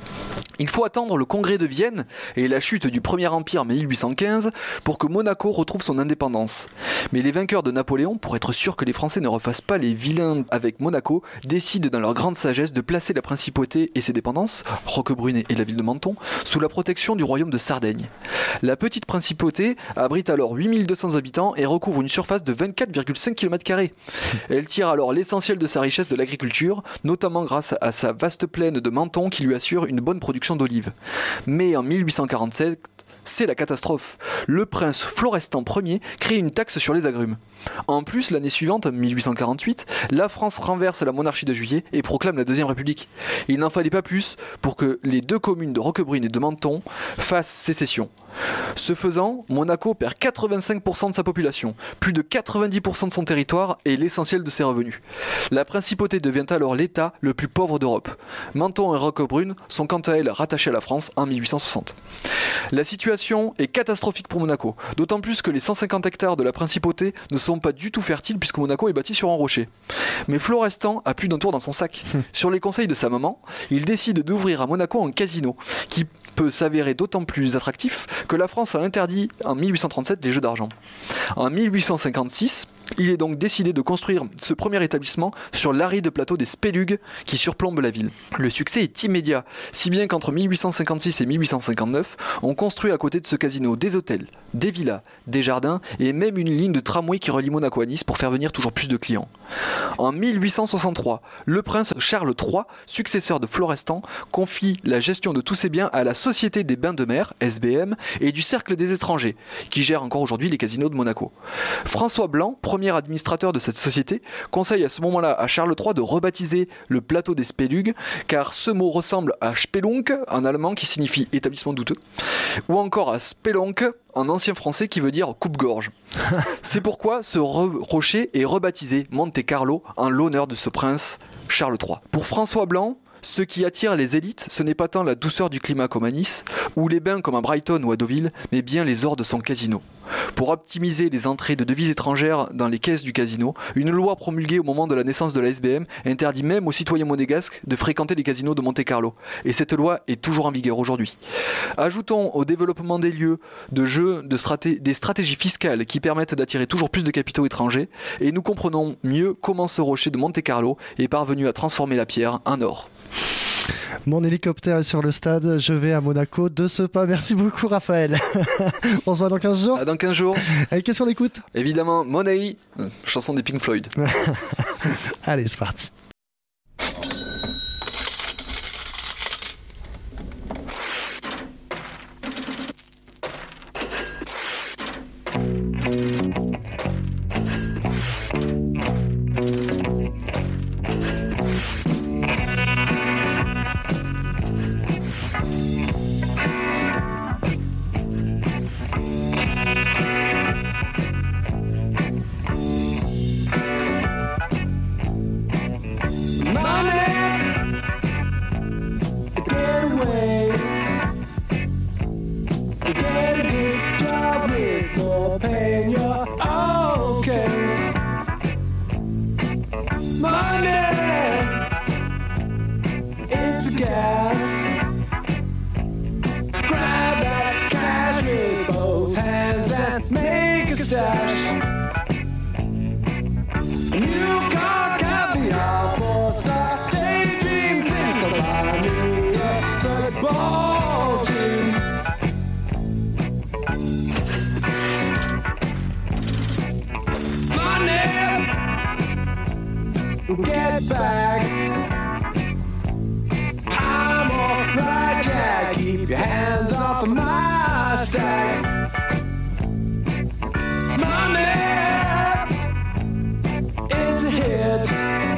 Il faut attendre le congrès de Vienne et la chute du Premier Empire en 1815 pour que Monaco retrouve son indépendance. Mais les vainqueurs de Napoléon, pour être sûrs que les Français ne refassent pas les vilains avec Monaco, décident dans leur grande sagesse de placer la principauté et ses dépendances, Roquebrune et la ville de Menton, sous la protection du royaume de Sardaigne. La petite principauté abrite alors 8200 habitants et recouvre une surface de 24,5 km². Elle tire alors l'essentiel de sa richesse de l'agriculture, notamment grâce à sa vaste plaine de Menton qui lui assure une bonne production d'olives. Mais en 1847, c'est la catastrophe. Le prince Florestan Ier crée une taxe sur les agrumes. En plus, l'année suivante, 1848, la France renverse la monarchie de Juillet et proclame la Deuxième République. Il n'en fallait pas plus pour que les deux communes de Roquebrune et de Menton fassent sécession. Ce faisant, Monaco perd 85% de sa population, plus de 90% de son territoire et l'essentiel de ses revenus. La principauté devient alors l'État le plus pauvre d'Europe. Menton et Roquebrune sont quant à elles rattachées à la France en 1860. La situation est catastrophique pour Monaco, d'autant plus que les 150 hectares de la principauté ne sont pas du tout fertiles puisque Monaco est bâti sur un rocher. Mais Florestan a plus d'un tour dans son sac. Sur les conseils de sa maman, il décide d'ouvrir à Monaco un casino qui peut s'avérer d'autant plus attractif que la France a interdit en 1837 les jeux d'argent. En 1856, il est donc décidé de construire ce premier établissement sur l'aride plateau des Spélugues qui surplombe la ville. Le succès est immédiat, si bien qu'entre 1856 et 1859, on construit à côté de ce casino des hôtels, des villas, des jardins et même une ligne de tramway qui relie Monaco à Nice pour faire venir toujours plus de clients. En 1863, le prince Charles III, successeur de Florestan, confie la gestion de tous ses biens à la Société des Bains de Mer, SBM, et du Cercle des étrangers, qui gère encore aujourd'hui les casinos de Monaco. François Blanc, premier administrateur de cette société, conseille à ce moment-là à Charles III de rebaptiser le plateau des Spélugues, car ce mot ressemble à Spelunk en allemand qui signifie établissement douteux, ou encore à Spelonk en ancien français qui veut dire coupe-gorge. C'est pourquoi ce rocher est rebaptisé Monte Carlo en l'honneur de ce prince Charles III. Pour François Blanc, ce qui attire les élites, ce n'est pas tant la douceur du climat comme à Nice, ou les bains comme à Brighton ou à Deauville, mais bien les ors de son casino. Pour optimiser les entrées de devises étrangères dans les caisses du casino, une loi promulguée au moment de la naissance de la SBM interdit même aux citoyens monégasques de fréquenter les casinos de Monte-Carlo. Et cette loi est toujours en vigueur aujourd'hui. Ajoutons au développement des lieux de jeu des stratégies fiscales qui permettent d'attirer toujours plus de capitaux étrangers, et nous comprenons mieux comment ce rocher de Monte-Carlo est parvenu à transformer la pierre en or. Mon hélicoptère est sur le stade, je vais à Monaco de ce pas. Merci beaucoup Raphaël. On se voit dans 15 jours. Dans 15 jours. Allez, qu'est-ce qu'on écoute? Évidemment, Money, chanson des Pink Floyd. Allez, c'est parti. stash. New car, caviar, four-star daydream. Think of buy me a football team. Money, get back. I'm alright, Jack. Keep your hands off of my stack. Money, it's a hit.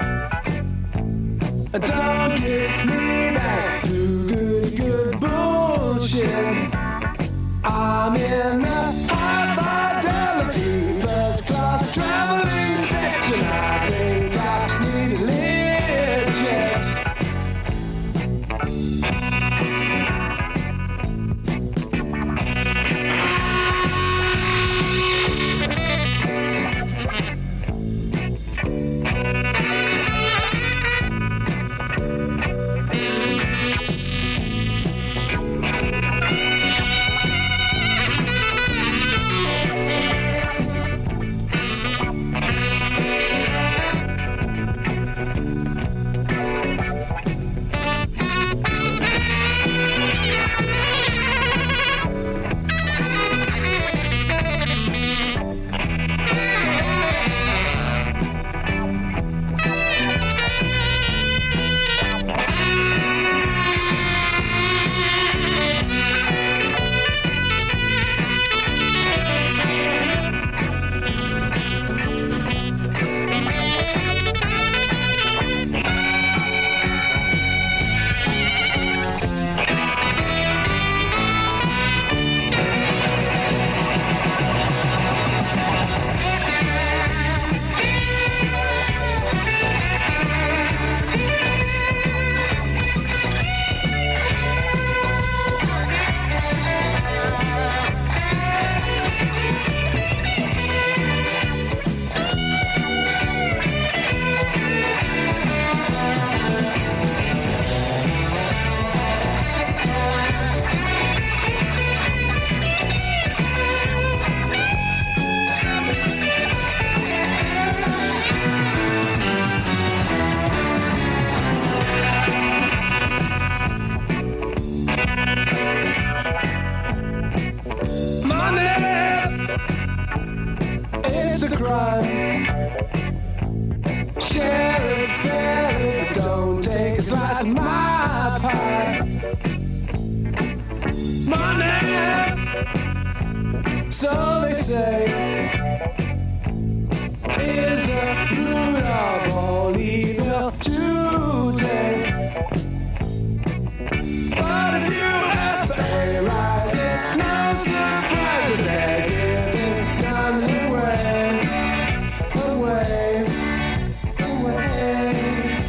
Don't get me back to good bullshit. I'm in the high fidelity first class traveling section. I think I need a lift jet. It's a crime. Share it fairly, but don't take a slice of my pie. Money, so they say, is the root of all evil today. But if you ask for a rise, it's no surprise that they're giving none away. Away, away,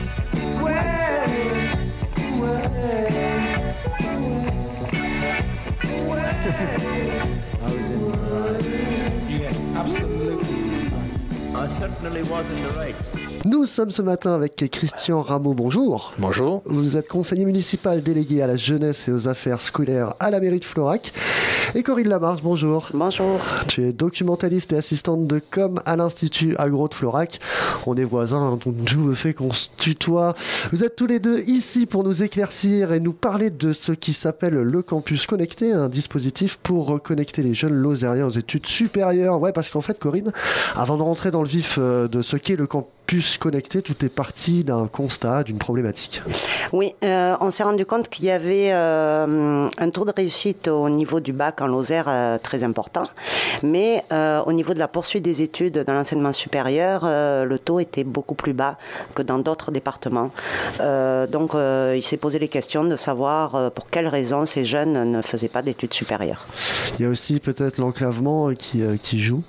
away, away. I was in the right. Yes, absolutely. I certainly was in the right. Nous sommes ce matin avec Christian Rameau, bonjour. Bonjour. Vous êtes conseiller municipal délégué à la jeunesse et aux affaires scolaires à la mairie de Florac. Et Corinne Lamarche, bonjour. Bonjour. Tu es documentaliste et assistante de com à l'Institut Agro de Florac. On est voisins, donc d'où le fait qu'on se tutoie. Vous êtes tous les deux ici pour nous éclaircir et nous parler de ce qui s'appelle le Campus Connecté, un dispositif pour reconnecter les jeunes lozériens aux études supérieures. Ouais, parce qu'en fait, Corinne, avant de rentrer dans le vif de ce qu'est le Campus Connecté, tout est parti d'un constat, d'une problématique. Oui, on s'est rendu compte qu'il y avait un taux de réussite au niveau du bac en Lozère très important, mais au niveau de la poursuite des études dans l'enseignement supérieur, le taux était beaucoup plus bas que dans d'autres départements. Donc il s'est posé les questions de savoir pour quelles raisons ces jeunes ne faisaient pas d'études supérieures. Il y a aussi peut-être l'enclavement qui joue.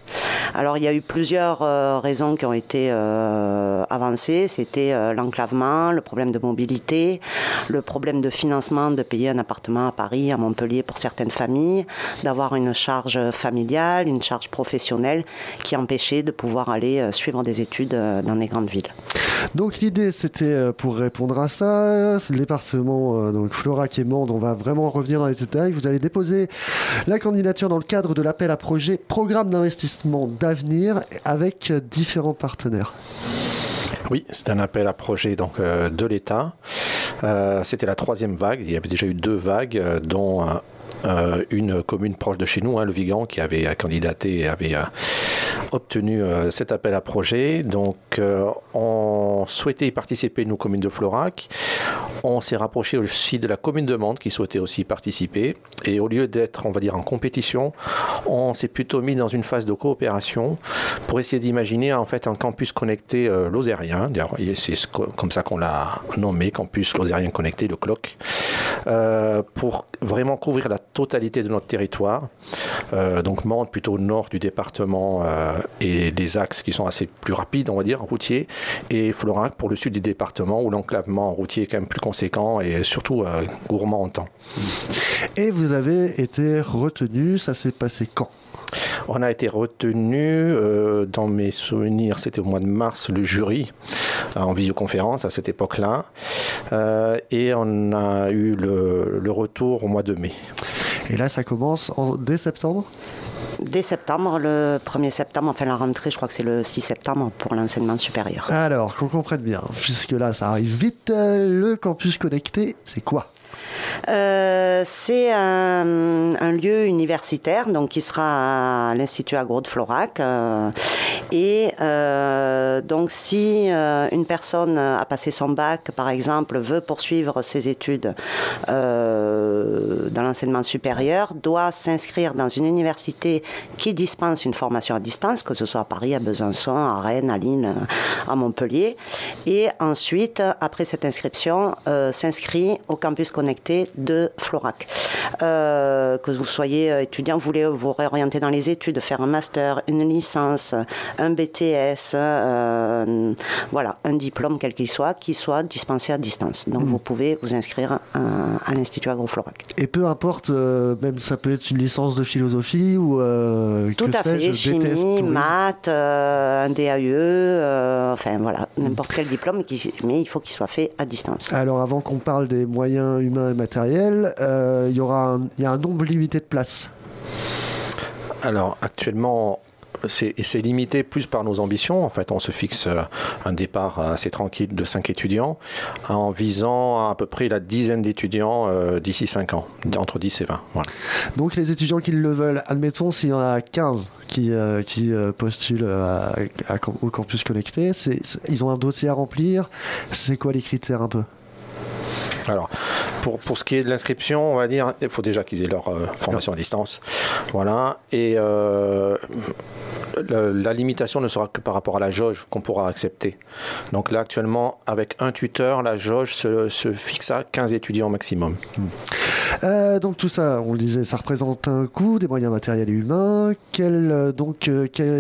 Alors il y a eu plusieurs raisons qui ont été avancées. C'était l'enclavement, le problème de mobilité, le problème de financement, de payer un appartement à Paris, à Montpellier pour certaines familles, d'avoir une charge familiale, une charge professionnelle qui empêchait de pouvoir aller suivre des études dans les grandes villes. Donc l'idée c'était pour répondre à ça, le département donc Florac et Mende, on va vraiment revenir dans les détails. Vous allez déposer la candidature dans le cadre de l'appel à projet Programme d'investissement d'avenir avec différents partenaires. Oui, c'est un appel à projet donc, de l'État. C'était la 3e vague. Il y avait déjà eu 2 vagues, dont une commune proche de chez nous, le Vigan, qui avait candidaté et avait obtenu cet appel à projet. Donc, on souhaitait y participer, nous, commune de Florac. On s'est rapproché aussi de la commune de Mende, qui souhaitait aussi participer. Et au lieu d'être, on va dire, en compétition, on s'est plutôt mis dans une phase de coopération pour essayer d'imaginer, en fait, un campus connecté lozérien. C'est comme ça qu'on l'a nommé, campus lozérien connecté, le CLOC, pour vraiment couvrir la totalité de notre territoire. Donc Mende plutôt au nord du département et des axes qui sont assez plus rapides, on va dire, routiers, et Florac pour le sud du département où l'enclavement routier est quand même plus conséquent et surtout gourmand en temps. Et vous avez été retenu, ça s'est passé quand ? On a été retenu, dans mes souvenirs, c'était au mois de mars, le jury, en visioconférence à cette époque-là, et on a eu le retour au mois de mai. Et là, ça commence dès septembre ? Dès septembre, le 1er septembre, enfin la rentrée, je crois que c'est le 6 septembre pour l'enseignement supérieur. Alors, qu'on comprenne bien, puisque là, ça arrive vite, le campus connecté, c'est quoi ? C'est un lieu universitaire donc qui sera à l'Institut Agro de Florac donc si une personne a passé son bac par exemple veut poursuivre ses études dans l'enseignement supérieur doit s'inscrire dans une université qui dispense une formation à distance, que ce soit à Paris, à Besançon, à Rennes, à Lille, à Montpellier, et ensuite après cette inscription s'inscrit au campus connecté de Florac. Que vous soyez étudiant, vous voulez vous réorienter dans les études, faire un master, une licence, un BTS, voilà, un diplôme quel qu'il soit, qui soit dispensé à distance. Donc vous pouvez vous inscrire à l'Institut Agro Florac. Et peu importe, même ça peut être une licence de philosophie ou tout à fait, chimie, maths, un DAE, enfin voilà, n'importe quel diplôme, mais il faut qu'il soit fait à distance. Alors avant qu'on parle des moyens humains et matériels, il y a un nombre limité de places. Alors actuellement, c'est limité plus par nos ambitions. En fait, on se fixe un départ assez tranquille de 5 étudiants en visant à peu près la dizaine d'étudiants d'ici 5 ans, entre 10 et 20. Voilà. Donc les étudiants qui le veulent, admettons s'il y en a 15 qui postulent au campus connecté, ils ont un dossier à remplir. C'est quoi les critères un peu ? Alors, pour ce qui est de l'inscription, on va dire, il faut déjà qu'ils aient leur formation à distance. Voilà. Et la limitation ne sera que par rapport à la jauge qu'on pourra accepter. Donc là, actuellement, avec un tuteur, la jauge se fixe à 15 étudiants maximum. Donc tout ça, on le disait, ça représente un coût, des moyens matériels et humains. Quels sont-ils ?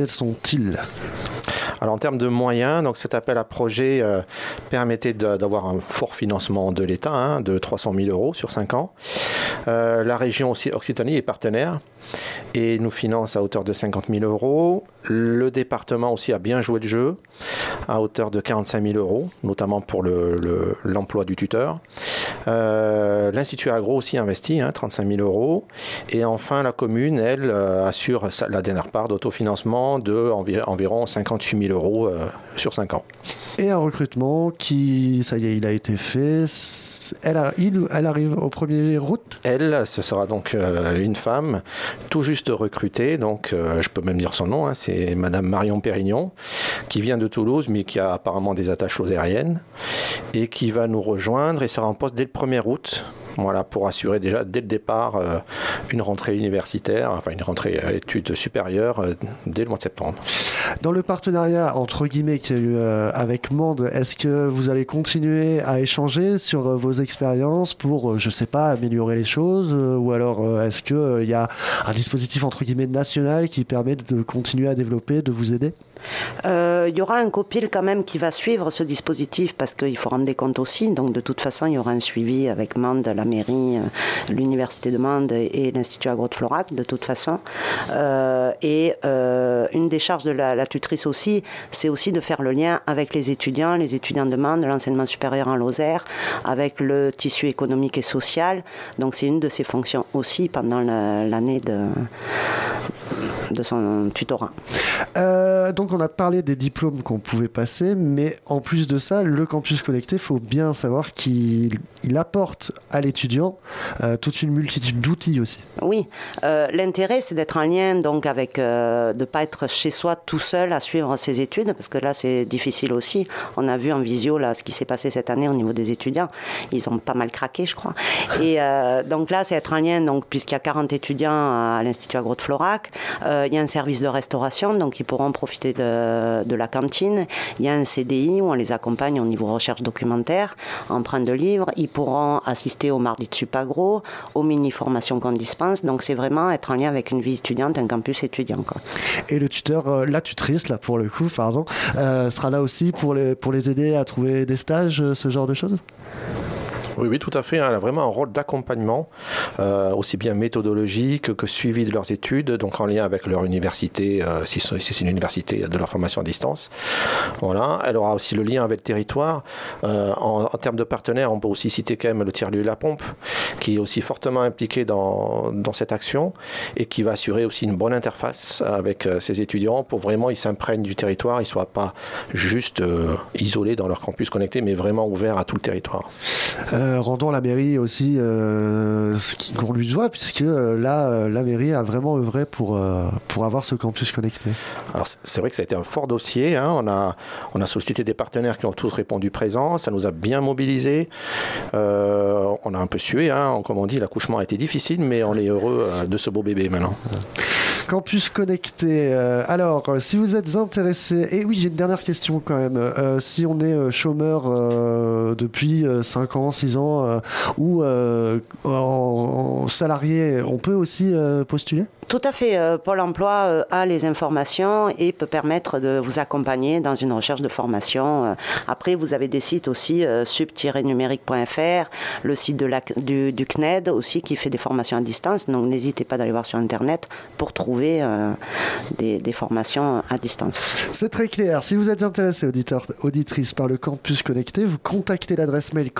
Alors en termes de moyens, donc cet appel à projet permettait d'avoir un fort financement de l'État, de 300 000 € sur 5 ans. La région aussi, Occitanie est partenaire et nous finance à hauteur de 50 000 €. Le département aussi a bien joué le jeu à hauteur de 45 000 €, notamment pour l'emploi du tuteur. L'Institut Agro aussi investit 35 000 €. Et enfin, la commune, elle, assure la dernière part d'autofinancement de environ 58 000 € sur 5 ans. Et un recrutement qui, ça y est, il a été fait. Elle arrive au 1er août. Elle, ce sera donc une femme tout juste recrutée. Donc, je peux même dire son nom. C'est Madame Marion Pérignon, qui vient de Toulouse, mais qui a apparemment des attaches lozériennes et qui va nous rejoindre et sera en poste dès le 1er août. Voilà, pour assurer déjà dès le départ une rentrée universitaire, enfin une rentrée à études supérieures dès le mois de septembre. Dans le partenariat entre guillemets qu'il y a eu avec Mende, est-ce que vous allez continuer à échanger sur vos expériences pour, je sais pas, améliorer les choses ou alors est-ce qu'il y a un dispositif entre guillemets national qui permet de continuer à développer, de vous aider ? Il y aura un copil quand même qui va suivre ce dispositif parce qu'il faut rendre des comptes aussi. Donc de toute façon, il y aura un suivi avec Mende, la mairie, l'université de Mende et l'Institut Agro de Florac de toute façon. Et une des charges de la tutrice aussi, c'est aussi de faire le lien avec les étudiants de Mende, l'enseignement supérieur en Lozère, avec le tissu économique et social. Donc c'est une de ses fonctions aussi pendant l'année de son tutorat. Donc on a parlé des diplômes qu'on pouvait passer, mais en plus de ça, le campus connecté, il faut bien savoir qu'il apporte à l'étudiant toute une multitude d'outils aussi. Oui, l'intérêt c'est d'être en lien donc avec, de ne pas être chez soi tout seul à suivre ses études, parce que là c'est difficile aussi. On a vu en visio là, ce qui s'est passé cette année au niveau des étudiants, ils ont pas mal craqué je crois. Et donc là c'est être en lien, donc, puisqu'il y a 40 étudiants à l'Institut Agro de Florac, il y a un service de restauration, donc ils pourront profiter de la cantine. Il y a un CDI où on les accompagne au niveau recherche documentaire, emprunt de livres. Ils pourront assister au mardi de Supagro, aux mini-formations qu'on dispense. Donc c'est vraiment être en lien avec une vie étudiante, un campus étudiant, quoi. Et le tuteur, la tutrice, là pour le coup, pardon, sera là aussi pour les aider à trouver des stages, ce genre de choses ? Oui, tout à fait. Elle a vraiment un rôle d'accompagnement, aussi bien méthodologique que suivi de leurs études, donc en lien avec leur université, si c'est une université de leur formation à distance. Voilà. Elle aura aussi le lien avec le territoire. En termes de partenaires, on peut aussi citer quand même le tiers-lieu La Pompe, qui est aussi fortement impliqué dans cette action et qui va assurer aussi une bonne interface avec ses étudiants pour vraiment ils s'imprègnent du territoire, ils ne soient pas juste isolés dans leur campus connecté, mais vraiment ouverts à tout le territoire. Rendons à la mairie aussi ce qu'on lui doit, puisque là, la mairie a vraiment œuvré pour avoir ce campus connecté. Alors c'est vrai que ça a été un fort dossier, hein. On a sollicité des partenaires qui ont tous répondu présents, ça nous a bien mobilisés. On a un peu sué, hein. Comme on dit, l'accouchement a été difficile, mais on est heureux de ce beau bébé maintenant. Campus connecté. Alors, si vous êtes intéressé, et oui, j'ai une dernière question quand même. Si on est chômeur depuis 5 ans, 6 ans, ou en salarié, on peut aussi postuler ? Tout à fait. Pôle emploi a les informations et peut permettre de vous accompagner dans une recherche de formation. Après, vous avez des sites aussi, sub-numérique.fr, le site du CNED aussi qui fait des formations à distance. Donc, n'hésitez pas d'aller voir sur Internet pour trouver des formations à distance. C'est très clair. Si vous êtes intéressé, auditeurs, auditrices, par le campus connecté, vous contactez l'adresse mail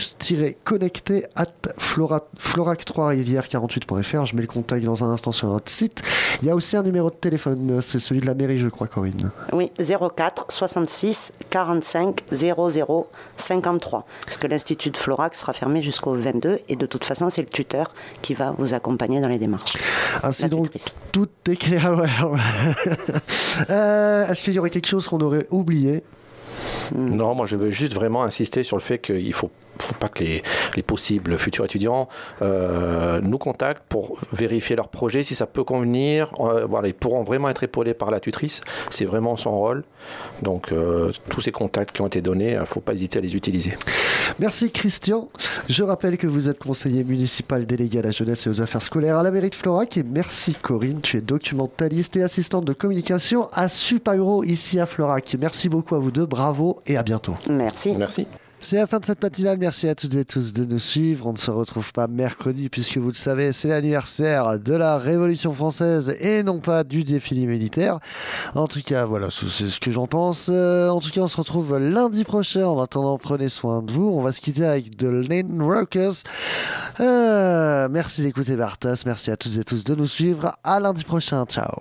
campus-connecté@florac3rivières48.fr. Je mets le contact dans un instant sur notre site. Il y a aussi un numéro de téléphone, c'est celui de la mairie, je crois, Corinne. Oui, 04 66 45 00 53. Parce que l'Institut de Florac sera fermé jusqu'au 22 et de toute façon, c'est le tuteur qui va vous accompagner dans les démarches. Ainsi donc, tout est clair. Est-ce qu'il y aurait quelque chose qu'on aurait oublié ? Non, moi je veux juste vraiment insister sur le fait qu'il faut pas que les possibles futurs étudiants nous contactent pour vérifier leur projet, si ça peut convenir. Voilà, ils pourront vraiment être épaulés par la tutrice, c'est vraiment son rôle. Donc tous ces contacts qui ont été donnés, il ne faut pas hésiter à les utiliser. Merci Christian. Je rappelle que vous êtes conseiller municipal délégué à la jeunesse et aux affaires scolaires à la mairie de Florac. Et merci Corinne, tu es documentaliste et assistante de communication à Supagro ici à Florac. Merci beaucoup à vous deux, bravo et à bientôt. Merci. Merci. C'est la fin de cette matinale, merci à toutes et tous de nous suivre. On ne se retrouve pas mercredi puisque vous le savez, c'est l'anniversaire de la Révolution française et non pas du défilé militaire. En tout cas, voilà, c'est ce que j'en pense. En tout cas, on se retrouve lundi prochain. En attendant, prenez soin de vous. On va se quitter avec The Lane Rockers. Merci d'écouter Bartas, merci à toutes et tous de nous suivre. À lundi prochain, ciao.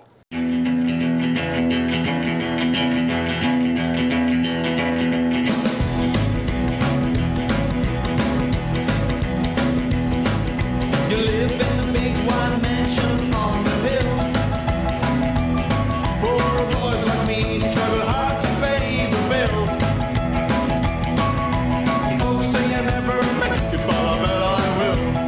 Folks say I never make it, but I bet I will.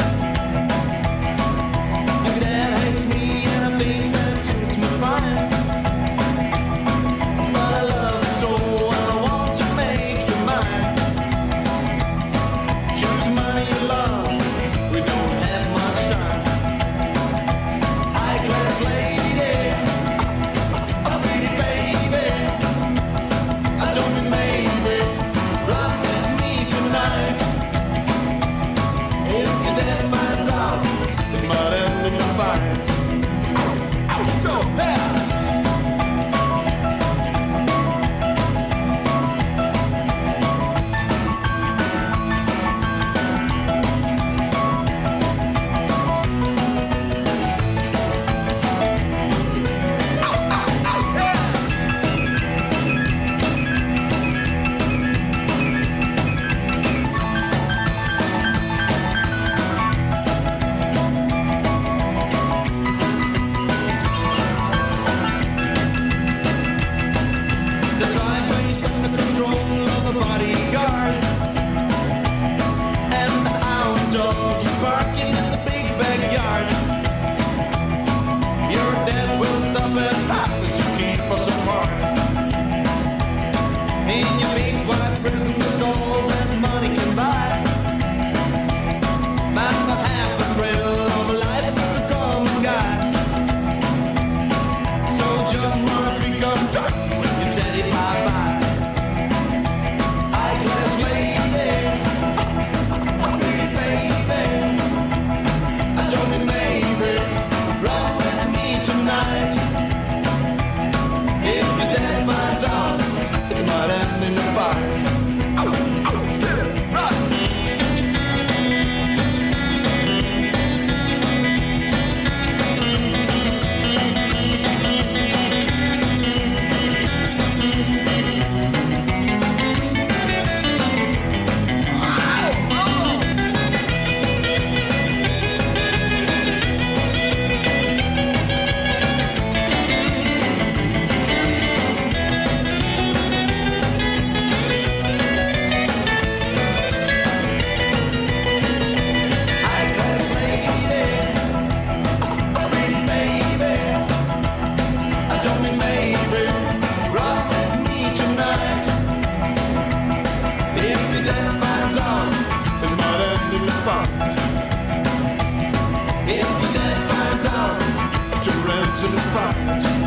cause and effect.